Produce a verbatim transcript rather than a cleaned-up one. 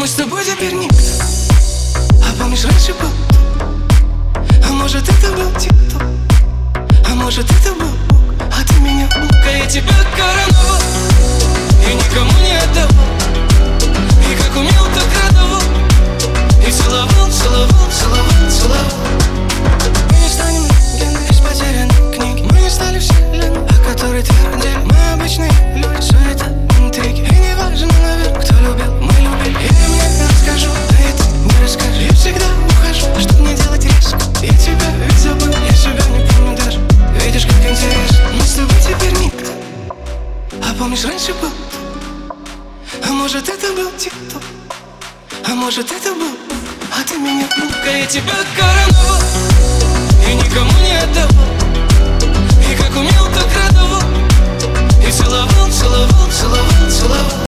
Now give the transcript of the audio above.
мы с тобой теперь никто. А помнишь, раньше был? А может, это был ТикТок? А может, это был Бог? А ты меня Бог. А я тебя короновал и никому не отдавал. И как умел, так радовал. И целовал, целовал, целовал, целовал. Мы не станем легендой из потерянной книги. Мы не стали вселенной, о которой твердили. Мы обычные люди, все это интриги. И не важно, наверное, кто любил, мы любили. Я мне расскажу, да и ты не расскажи. Я всегда ухожу, что мне делать резко. Я тебя ведь забыл, я себя не помню даже. Видишь, как интересно, мы с тобой теперь никто. А помнишь, раньше был? А может, это был ТикТок? А может, это был? А ты меня Бог. А я тебя короновал и никому не отдавал. И как умел, так радовал. И целовал, целовал, целовал, целовал.